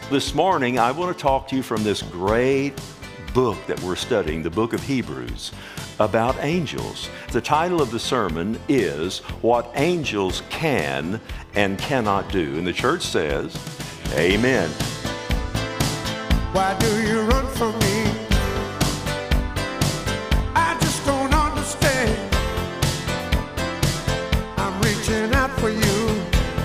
This morning, I want to talk to you from this great book that we're studying, the book of Hebrews, about angels. The title of the sermon is What Angels Can and Cannot Do. And the church says, Amen. Why do you run from me? I just don't understand. I'm reaching out for you.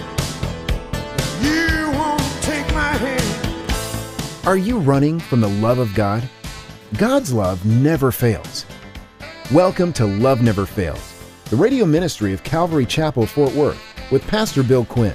You won't take my hand. Are you running from the love of God? God's love never fails. Welcome to Love Never Fails, the radio ministry of Calvary Chapel, Fort Worth, with Pastor Bill Quinn.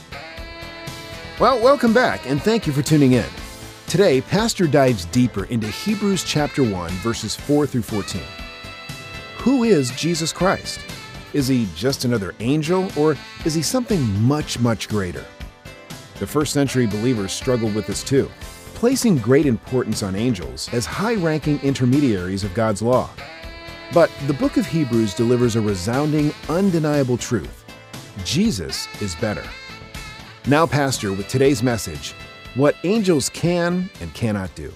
Well, welcome back, and thank you for tuning in. Today, Pastor dives deeper into Hebrews chapter 1, verses 4 through 14. Who is Jesus Christ? Is he just another angel, or is he something much, much greater? The first century believers struggled with this too, placing great importance on angels as high-ranking intermediaries of God's law. But the book of Hebrews delivers a resounding, undeniable truth. Jesus is better. Now, Pastor, with today's message, what angels can and cannot do.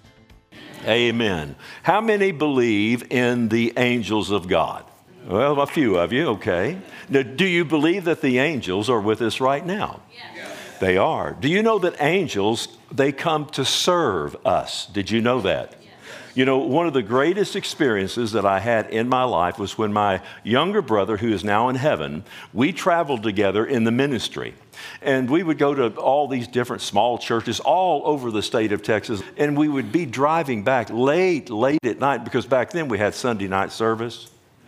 Amen. How many believe in the angels of God? Well, a few of you, okay. Now, do you believe that the angels are with us right now? Yes. They are. Do you know that angels, they come to serve us? Did you know that? Yes. You know, one of the greatest experiences that I had in my life was when my younger brother, who is now in heaven, we traveled together in the ministry. And we would go to all these different small churches all over the state of Texas. And we would be driving back late at night, because back then we had Sunday night service.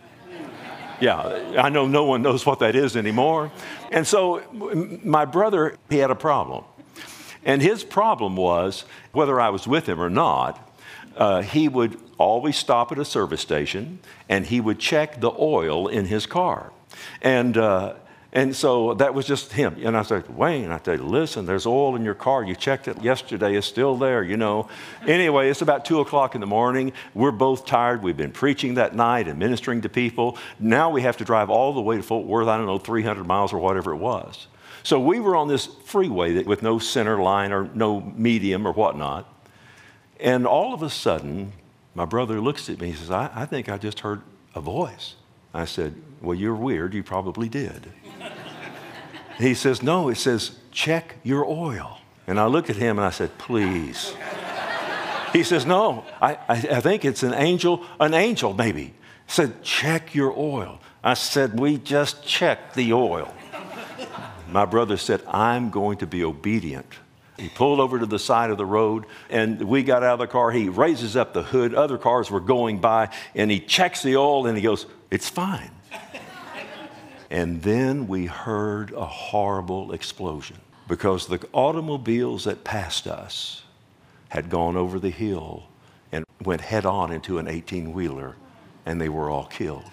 Yeah, I know no one knows what that is anymore. And so my brother, he had a problem. And his problem was, whether I was with him or not, he would always stop at a service station and he would check the oil in his car. And so that was just him. And I said, Wayne, I tell you, listen, there's oil in your car. You checked it yesterday. It's still there, you know. Anyway, it's about 2 o'clock in the morning. We're both tired. We've been preaching that night and ministering to people. Now we have to drive all the way to Fort Worth, 300 miles or whatever it was. So we were on this freeway with no center line or no medium or whatnot. And all of a sudden, my brother looks at me. He says, I think I just heard a voice. I said, well, you're weird. You probably did. He says, no, it says, check your oil. And I looked at him and I said, please. He says, no, I think it's an angel maybe. He said, check your oil. I said, we just checked the oil. My brother said, I'm going to be obedient. He pulled over to the side of the road, and we got out of the car. He raises up the hood. Other cars were going by, and he checks the oil, and he goes, it's fine. And then we heard a horrible explosion, because the automobiles that passed us had gone over the hill and went head on into an 18-wheeler, and they were all killed.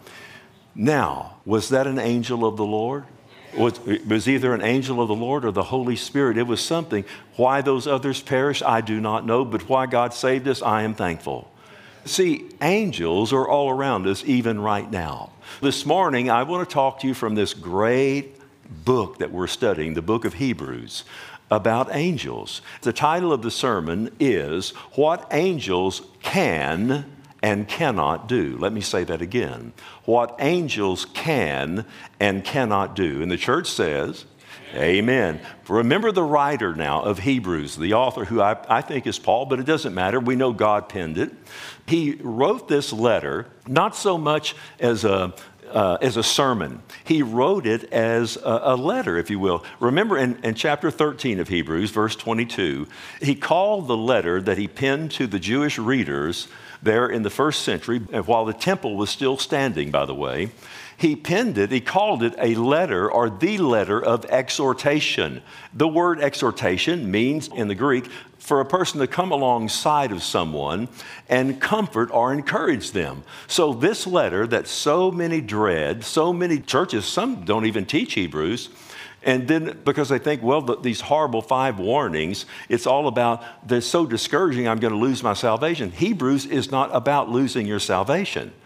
Now, was that an angel of the Lord? It was either an angel of the Lord or the Holy Spirit. It was something. Why those others perished, I do not know, but why God saved us, I am thankful. See, angels are all around us, even right now. This morning, I want to talk to you from this great book that we're studying, the book of Hebrews, about angels. The title of the sermon is What Angels Can and Cannot Do. Let me say that again. What angels can and cannot do. And the church says, Amen. Remember the writer now of Hebrews, the author, who I think is Paul, but it doesn't matter. We know God penned it. He wrote this letter not so much as a sermon. He wrote it as a letter, if you will. Remember in chapter 13 of Hebrews, verse 22, he called the letter that he penned to the Jewish readers there in the first century, while the temple was still standing, by the way. He penned it, he called it a letter, or the letter of exhortation. The word exhortation means, in the Greek, for a person to come alongside of someone and comfort or encourage them. So this letter that so many dread, so many churches, some don't even teach Hebrews, and then because they think, well, these horrible 5 warnings, it's all about, they're so discouraging, I'm going to lose my salvation. Hebrews is not about losing your salvation.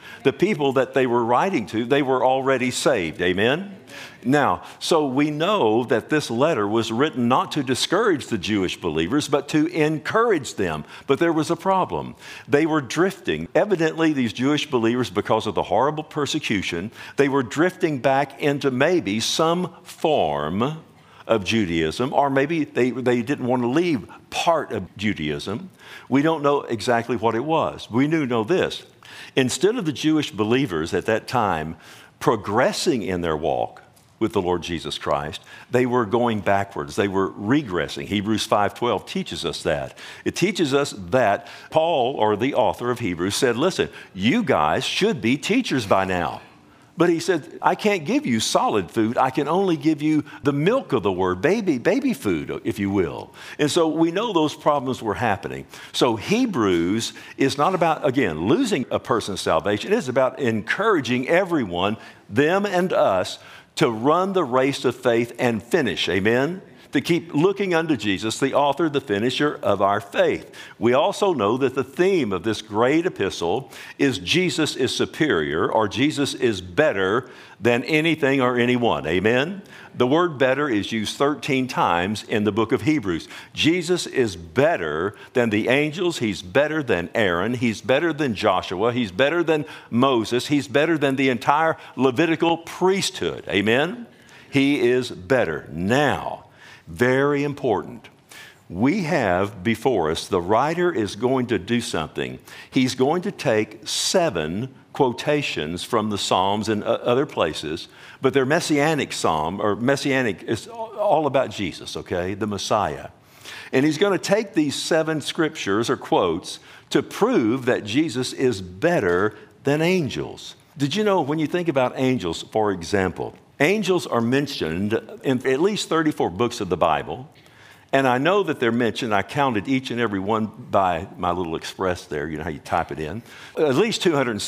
The people that they were writing to, they were already saved. Amen? Now, so we know that this letter was written not to discourage the Jewish believers, but to encourage them. But there was a problem. They were drifting. Evidently, these Jewish believers, because of the horrible persecution, they were drifting back into maybe some form of Judaism, or maybe they didn't want to leave part of Judaism. We don't know exactly what it was. We do know this. Instead of the Jewish believers at that time progressing in their walk with the Lord Jesus Christ, they were going backwards. They were regressing. Hebrews 5:12 teaches us that. It teaches us that Paul, or the author of Hebrews, said, listen, you guys should be teachers by now. But he said, I can't give you solid food. I can only give you the milk of the word, baby food, if you will. And so we know those problems were happening. So Hebrews is not about, again, losing a person's salvation. It is about encouraging everyone, them and us, to run the race of faith and finish. Amen? To keep looking unto Jesus, the author, the finisher of our faith. We also know that the theme of this great epistle is Jesus is superior, or Jesus is better than anything or anyone. Amen? The word better is used 13 times in the book of Hebrews. Jesus is better than the angels. He's better than Aaron. He's better than Joshua. He's better than Moses. He's better than the entire Levitical priesthood. Amen? He is better. Now, very important. We have before us, the writer is going to do something. He's going to take 7 quotations from the Psalms and other places, but they're messianic psalm, or messianic, it's all about Jesus, okay, the Messiah. And he's going to take these 7 scriptures or quotes to prove that Jesus is better than angels. Did you know when you think about angels, for example, angels are mentioned in at least 34 books of the Bible. And I know that they're mentioned. I counted each and every one by my little express there. You know how you type it in. At least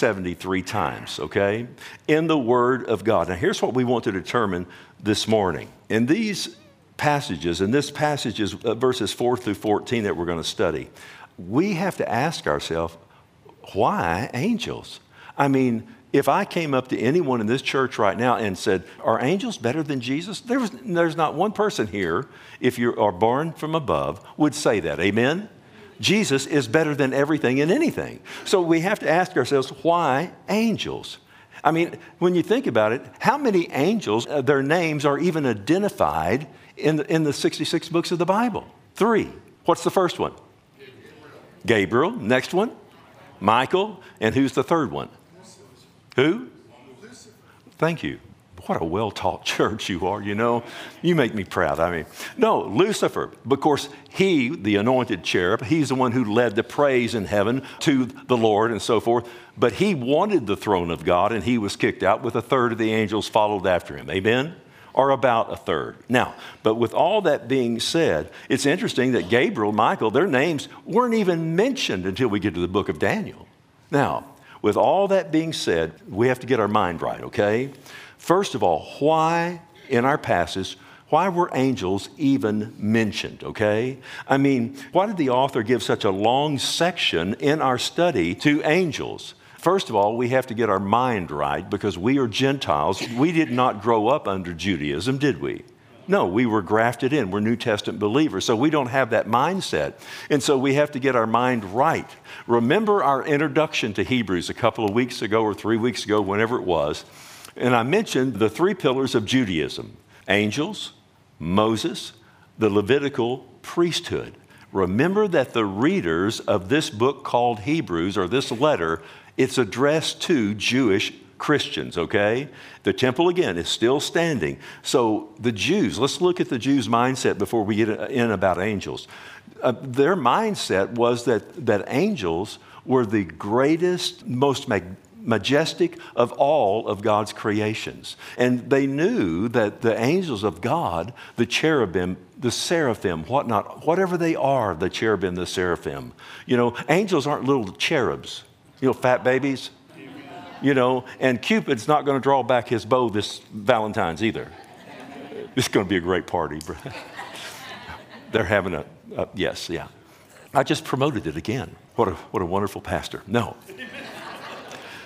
273 times, okay, in the Word of God. Now, here's what we want to determine this morning. In these passages, and this passage is verses 4 through 14 that we're going to study, we have to ask ourselves, why angels? I mean, if I came up to anyone in this church right now and said, are angels better than Jesus? There's not one person here, if you are born from above, would say that. Amen? Jesus is better than everything and anything. So we have to ask ourselves, why angels? I mean, when you think about it, how many angels, their names are even identified in the 66 books of the Bible? 3. What's the first one? Gabriel. Next one? Michael. And who's the third one? Who? Thank you. What a well-taught church you are, you know. You make me proud. I mean, no, Lucifer. Of course, he, the anointed cherub, he's the one who led the praise in heaven to the Lord and so forth. But he wanted the throne of God, and he was kicked out, with a third of the angels followed after him. Amen? Or about a third. Now, but with all that being said, it's interesting that Gabriel, Michael, their names weren't even mentioned until we get to the book of Daniel. Now, with all that being said, we have to get our mind right, okay? First of all, why in our passage, why were angels even mentioned, okay? I mean, why did the author give such a long section in our study to angels? First of all, we have to get our mind right because we are Gentiles. We did not grow up under Judaism, did we? No, we were grafted in. We're New Testament believers, so we don't have that mindset. And so we have to get our mind right. Remember our introduction to Hebrews a couple of weeks ago or 3 weeks ago, whenever it was, and I mentioned the 3 pillars of Judaism: angels, Moses, the Levitical priesthood. Remember that the readers of this book called Hebrews, or this letter, it's addressed to Jewish Christians, okay? The temple, again, is still standing. So the Jews, let's look at the Jews' mindset before we get in about angels. Their mindset was that angels were the greatest, most majestic of all of God's creations. And they knew that the angels of God, the cherubim, the seraphim, whatnot, whatever they are, the cherubim, the seraphim. You know, angels aren't little cherubs, you know, fat babies. You know, and Cupid's not going to draw back his bow this Valentine's either. It's going to be a great party. They're having yes, yeah. I just promoted it again. What a wonderful pastor. No.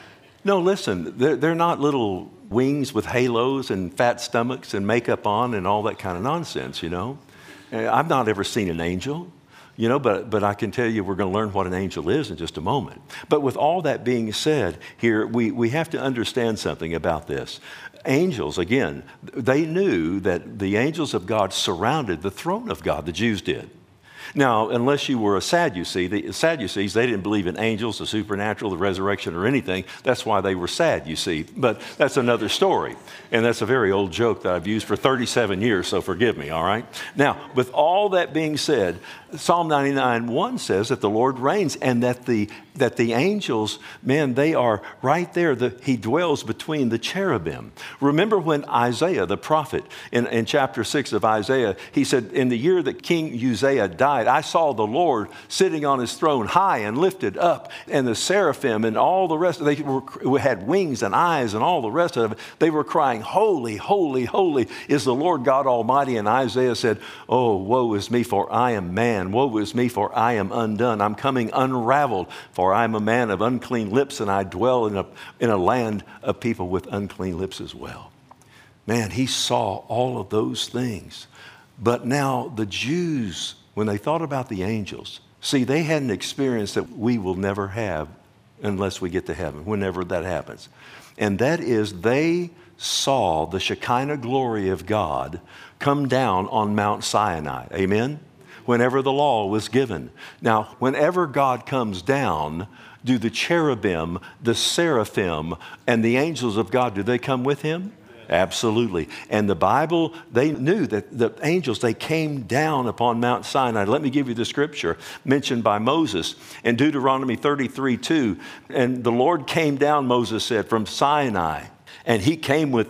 No, listen, they're not little wings with halos and fat stomachs and makeup on and all that kind of nonsense, you know. I've not ever seen an angel, you know, but I can tell you we're going to learn what an angel is in just a moment. But with all that being said here, we have to understand something about this. Angels, again, they knew that the angels of God surrounded the throne of God, the Jews did. Now, unless you were a Sadducee, the Sadducees, they didn't believe in angels, the supernatural, the resurrection, or anything. That's why they were sad, you see. But that's another story. And that's a very old joke that I've used for 37 years, so forgive me, all right? Now, with all that being said, Psalm 99:1 says that the Lord reigns and that the angels, man, they are right there. He dwells between the cherubim. Remember when Isaiah, the prophet, in chapter 6 of Isaiah, he said, in the year that King Uzziah died, I saw the Lord sitting on his throne high and lifted up, and the seraphim and all the rest, they had wings and eyes and all the rest of it. They were crying, holy, holy, holy is the Lord God Almighty. And Isaiah said, oh, woe is me, for I am man. Woe is me, for I am undone. I'm coming unraveled, for I am a man of unclean lips, and I dwell in a land of people with unclean lips as well. Man, he saw all of those things. But now the Jews, when they thought about the angels, see, they had an experience that we will never have unless we get to heaven, whenever that happens. And that is they saw the Shekinah glory of God come down on Mount Sinai. Amen? Whenever the law was given. Now, whenever God comes down, do the cherubim, the seraphim, and the angels of God, do they come with him? Absolutely. And the Bible, they knew that the angels, they came down upon Mount Sinai. Let me give you the scripture mentioned by Moses in Deuteronomy 33:2. And the Lord came down, Moses said, from Sinai. And he came with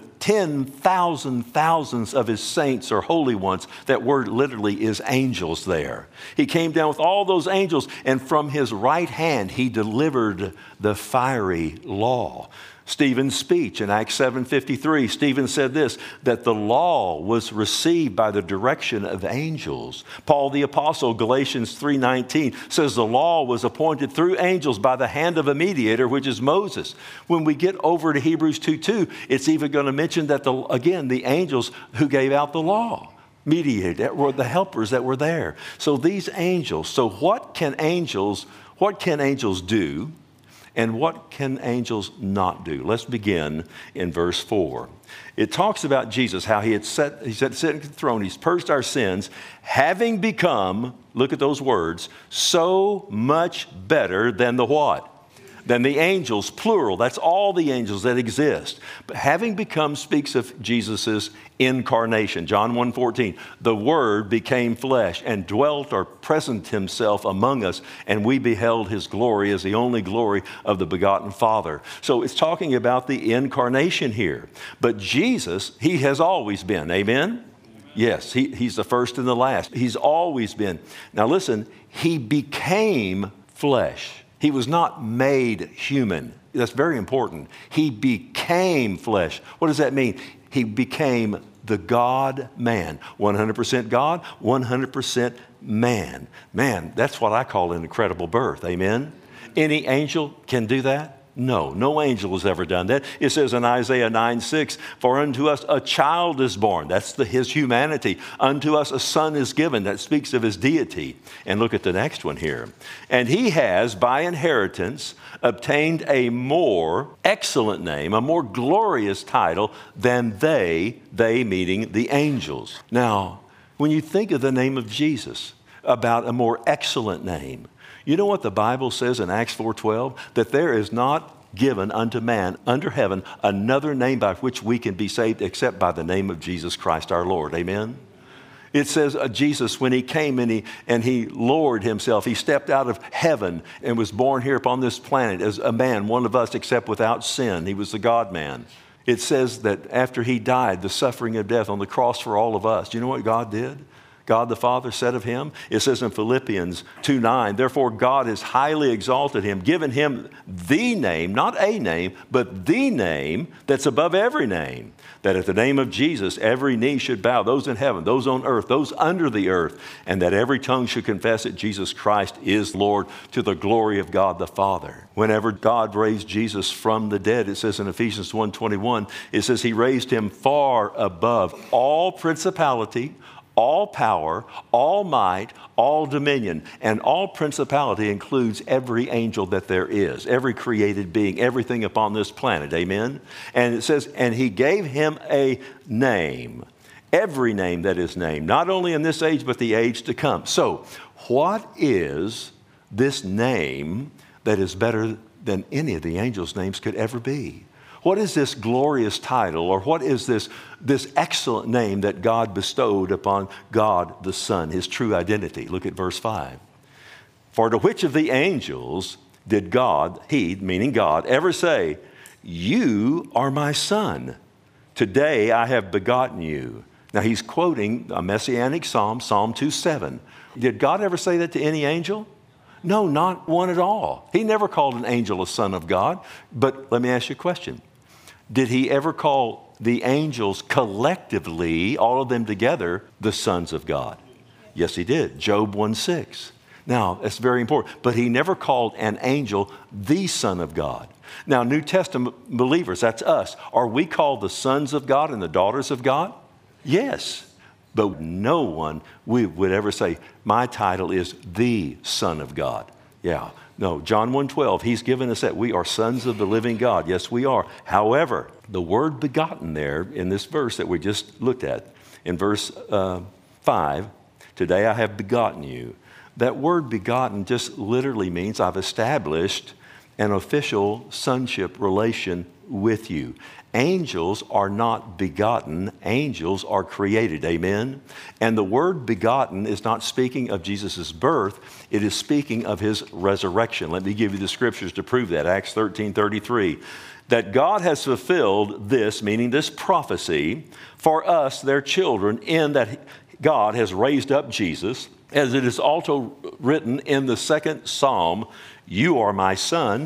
10,000 thousands of his saints or holy ones. That word literally is angels there. He came down with all those angels, and from his right hand he delivered the fiery law. Stephen's speech in Acts 7:53, Stephen said this, that the law was received by the direction of angels. Paul the Apostle, Galatians 3:19, says the law was appointed through angels by the hand of a mediator, which is Moses. When we get over to Hebrews 2:2, it's even going to mention that, the angels who gave out the law mediated, were the helpers that were there. So these angels, so what can angels do? And what can angels not do? Let's begin in verse 4. It talks about Jesus, how he sat sitting at the throne, he's purged our sins, having become, look at those words, so much better than the what? Than the angels, plural. That's all the angels that exist. But having become speaks of Jesus' incarnation. John 1:14, the Word became flesh and dwelt or present himself among us, and we beheld his glory as the only glory of the begotten Father. So it's talking about the incarnation here. But Jesus, he has always been. Amen? Yes, he's the first and the last. He's always been. Now listen, he became flesh. He was not made human. That's very important. He became flesh. What does that mean? He became the God-man. 100% God, 100% man. Man, that's what I call an incredible birth. Amen? Any angel can do that? No angel has ever done that. It says in Isaiah 9:6, for unto us a child is born. That's his humanity. Unto us a son is given. That speaks of his deity. And look at the next one here. And he has, by inheritance, obtained a more excellent name, a more glorious title than they meaning the angels. Now, when you think of the name of Jesus, about a more excellent name, you know what the Bible says in Acts 4:12? That there is not given unto man under heaven another name by which we can be saved except by the name of Jesus Christ our Lord. Amen? It says Jesus, when he came and he lowered himself, he stepped out of heaven and was born here upon this planet as a man, one of us, except without sin. He was the God-man. It says that after he died, the suffering of death on the cross for all of us, do you know what God did? God the Father said of him? It says in Philippians 2:9, therefore God has highly exalted him, given him the name, not a name, but the name that's above every name, that at the name of Jesus every knee should bow, those in heaven, those on earth, those under the earth, and that every tongue should confess that Jesus Christ is Lord, to the glory of God the Father. Whenever God raised Jesus from the dead, it says in Ephesians 1:21, it says he raised him far above all principality, all power, all might, all dominion, and all principality includes every angel that there is, every created being, everything upon this planet. Amen? And it says, and he gave him a name, every name that is named, not only in this age, but the age to come. So, what is this name that is better than any of the angels' names could ever be? What is this glorious title, or what is this excellent name that God bestowed upon God the Son, his true identity? Look at verse 5. For to which of the angels did God, he, meaning God, ever say, you are my son, today I have begotten you? Now he's quoting a messianic psalm, Psalm 2:7. Did God ever say that to any angel? No, not one at all. He never called an angel a son of God. But let me ask you a question. Did he ever call the angels collectively, all of them together, the sons of God? Yes, he did. Job 1:6. Now, that's very important. But he never called an angel the son of God. Now, New Testament believers, that's us. Are we called the sons of God and the daughters of God? Yes. But no one would ever say, my title is the Son of God. Yeah. No, John 1:12, he's given us that. We are sons of the living God. Yes, we are. However, the word begotten there in this verse that we just looked at, in verse 5, today I have begotten you. That word begotten just literally means I've established an official sonship relation with you. Angels are not begotten. Angels are created. Amen? And the word begotten is not speaking of Jesus' birth. It is speaking of his resurrection. Let me give you the scriptures to prove that. Acts 13:33. That God has fulfilled this, meaning this prophecy, for us, their children, in that God has raised up Jesus, as it is also written in the second Psalm, you are my son,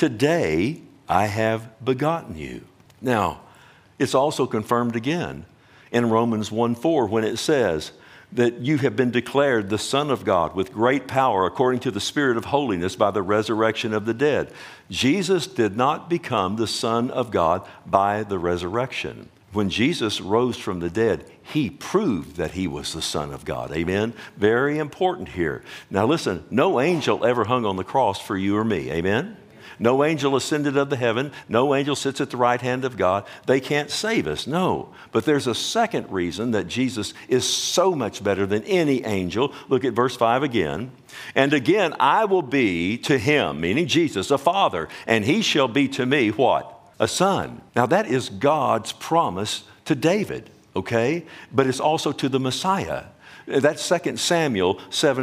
today I have begotten you. Now, it's also confirmed again in Romans 1:4 when it says that you have been declared the Son of God with great power according to the Spirit of holiness by the resurrection of the dead. Jesus did not become the Son of God by the resurrection. When Jesus rose from the dead, he proved that he was the Son of God. Amen? Very important here. Now listen, no angel ever hung on the cross for you or me. Amen? No angel ascended up to heaven. No angel sits at the right hand of God. They can't save us, no. But there's a second reason that Jesus is so much better than any angel. Look at verse 5 again. And again, I will be to him, meaning Jesus, a father, and he shall be to me what? A son. Now that is God's promise to David, okay? But it's also to the Messiah. That's 2 Samuel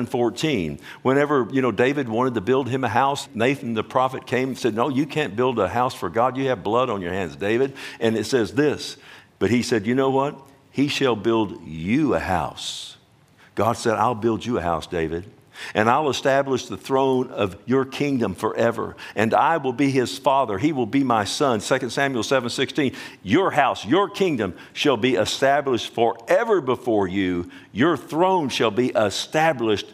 7:14. Whenever, David wanted to build him a house, Nathan the prophet came and said, no, you can't build a house for God. You have blood on your hands, David. And it says this, but he said, you know what? He shall build you a house. God said, I'll build you a house, David. And I'll establish the throne of your kingdom forever. And I will be his father. He will be my son. 2 Samuel 7:16. Your house, your kingdom shall be established forever before you. Your throne shall be established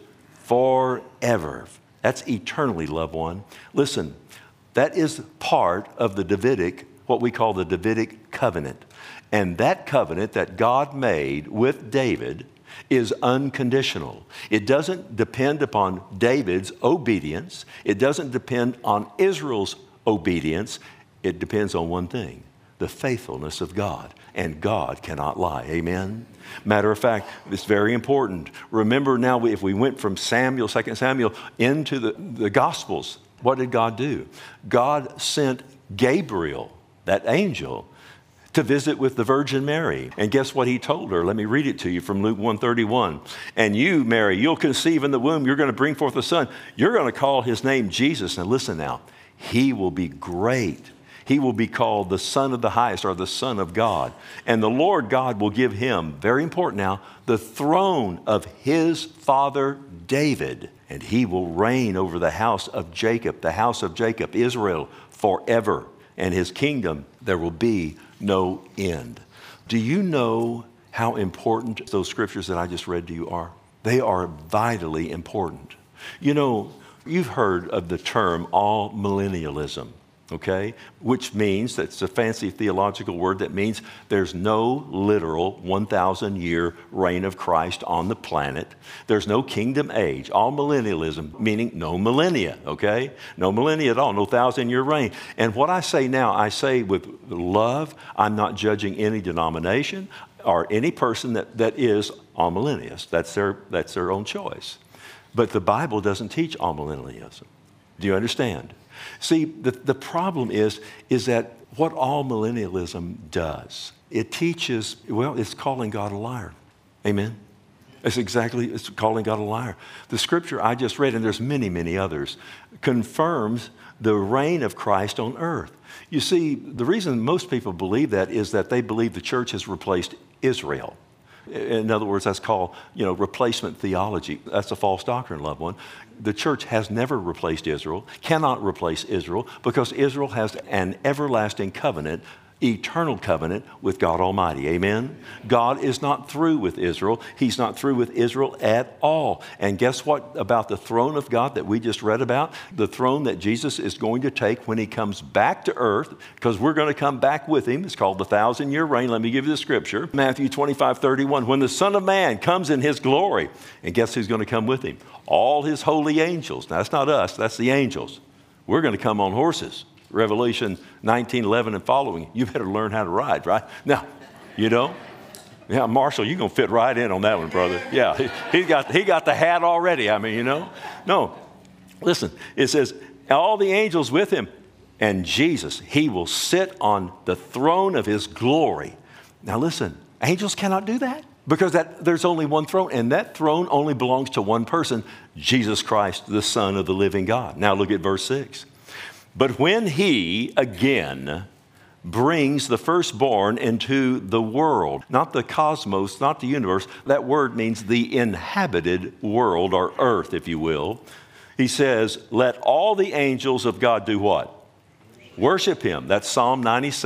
forever. That's eternally, loved one. Listen, that is part of the Davidic, what we call the Davidic covenant. And that covenant that God made with David is unconditional. It doesn't depend upon David's obedience. It doesn't depend on Israel's obedience. It depends on one thing, the faithfulness of God. And God cannot lie. Amen? Matter of fact, it's very important. Remember now, if we went from 2 Samuel, into the Gospels, what did God do? God sent Gabriel, that angel, to visit with the Virgin Mary. And guess what he told her? Let me read it to you from Luke 1:31. And you, Mary, you'll conceive in the womb. You're going to bring forth a son. You're going to call his name Jesus. Now listen now. He will be great. He will be called the Son of the Highest, or the Son of God. And the Lord God will give him, very important now, the throne of his father David. And he will reign over the house of Jacob, Israel, forever. And his kingdom, there will be no end. Do you know how important those scriptures that I just read to you are? They are vitally important. You know, you've heard of the term all-millennialism, okay? Which means, that's a fancy theological word that means there's no literal 1,000-year reign of Christ on the planet. There's no kingdom age. All-millennialism, meaning no millennia, okay? No millennia at all, no 1,000-year reign. And what I say now, I say with love. I'm not judging any denomination or any person that is all-millennialist. That's their own choice. But the Bible doesn't teach all-millennialism. Do you understand? See, the problem is that what all-millennialism does, it teaches, well, it's calling God a liar. Amen? It's calling God a liar. The scripture I just read, and there's many, many others, confirms the reign of Christ on earth. You see, the reason most people believe that is that they believe the church has replaced Israel. In other words, that's called, replacement theology. That's a false doctrine, loved one. The church has never replaced Israel, cannot replace Israel, because Israel has an everlasting covenant, eternal covenant with God Almighty. Amen? God is not through with Israel. He's not through with Israel at all. And guess what about the throne of God that we just read about? The throne that Jesus is going to take when he comes back to earth, because we're going to come back with him. It's called the 1,000-year reign. Let me give you the scripture. Matthew 25:31. When the Son of Man comes in his glory, and guess who's going to come with him? All his holy angels. Now, that's not us. That's the angels. We're going to come on horses. Revelation 19:11 and following. You better learn how to ride, right? Now, Yeah, Marshall, you're going to fit right in on that one, brother. Yeah, he got the hat already. I mean, No, listen, it says, all the angels with him, and Jesus, he will sit on the throne of his glory. Now listen, angels cannot do that, because there's only one throne, and that throne only belongs to one person, Jesus Christ, the Son of the living God. Now look at verse 6. But when he again brings the firstborn into the world, not the cosmos, not the universe, that word means the inhabited world, or earth, if you will. He says, let all the angels of God do what? Worship him. That's Psalm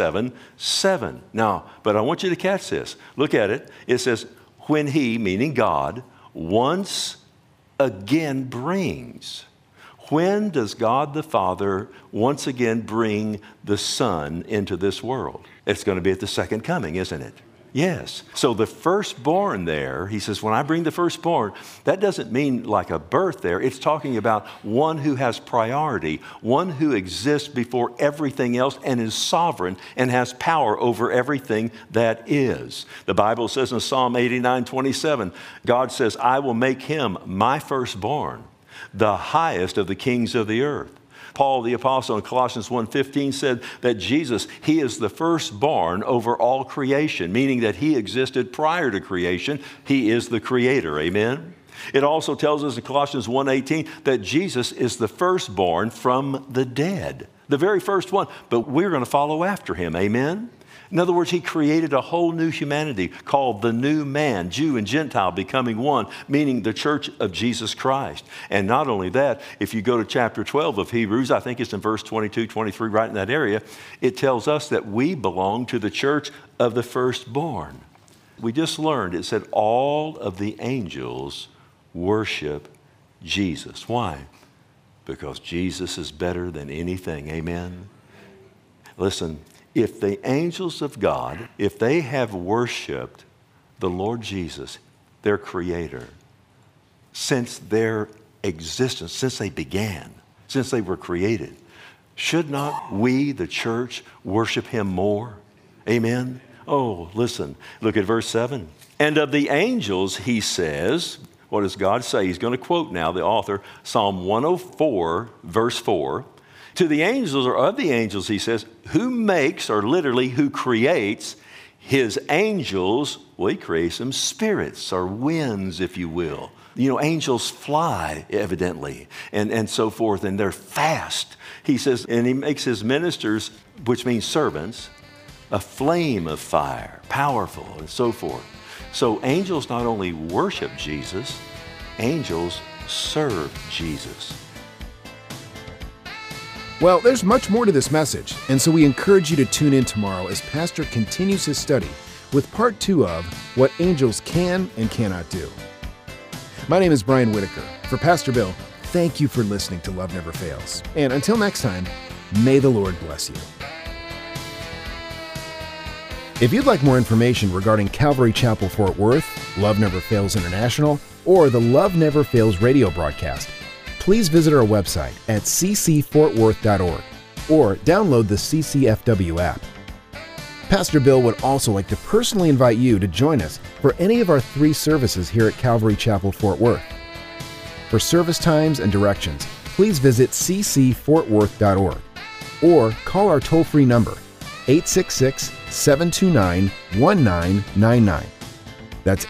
97:7. Now, but I want you to catch this. Look at it. It says, when he, meaning God, once again brings. When does God the Father once again bring the Son into this world? It's going to be at the second coming, isn't it? Yes. So the firstborn there, he says, when I bring the firstborn, that doesn't mean like a birth there. It's talking about one who has priority, one who exists before everything else and is sovereign and has power over everything that is. The Bible says in Psalm 89:27, God says, I will make him my firstborn, the highest of the kings of the earth. Paul the apostle in Colossians 1:15 said that Jesus, he is the firstborn over all creation, meaning that he existed prior to creation. He is the creator. Amen. It also tells us in Colossians 1:18 that Jesus is the firstborn from the dead, the very first one, but we're going to follow after him. Amen. In other words, he created a whole new humanity called the new man, Jew and Gentile becoming one, meaning the church of Jesus Christ. And not only that, if you go to chapter 12 of Hebrews, I think it's in verse 22, 23, right in that area, it tells us that we belong to the church of the firstborn. We just learned, it said all of the angels worship Jesus. Why? Because Jesus is better than anything. Amen. Listen. If the angels of God, if they have worshiped the Lord Jesus, their creator, since their existence, since they began, since they were created, should not we, the church, worship him more? Amen? Oh, listen, look at verse 7. And of the angels, he says, what does God say? He's going to quote now the author, Psalm 104, verse 4. To the angels, or of the angels, he says, who makes, or literally who creates his angels, well, he creates them spirits or winds, if you will. Angels fly, evidently, and so forth, and they're fast. He says, and he makes his ministers, which means servants, a flame of fire, powerful, and so forth. So angels not only worship Jesus, angels serve Jesus. Well, there's much more to this message, and so we encourage you to tune in tomorrow as Pastor continues his study with part 2 of What Angels Can and Cannot Do. My name is Brian Whitaker. For Pastor Bill, thank you for listening to Love Never Fails. And until next time, may the Lord bless you. If you'd like more information regarding Calvary Chapel Fort Worth, Love Never Fails International, or the Love Never Fails radio broadcast, please visit our website at ccfortworth.org or download the CCFW app. Pastor Bill would also like to personally invite you to join us for any of our 3 services here at Calvary Chapel Fort Worth. For service times and directions, please visit ccfortworth.org or call our toll-free number, 866-729-1999. That's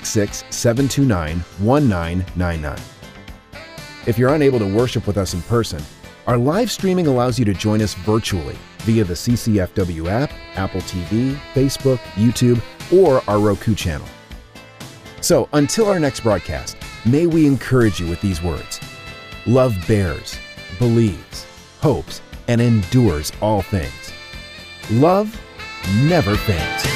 866-729-1999. If you're unable to worship with us in person, our live streaming allows you to join us virtually via the CCFW app, Apple TV, Facebook, YouTube, or our Roku channel. So until our next broadcast, may we encourage you with these words. Love bears, believes, hopes, and endures all things. Love never fails.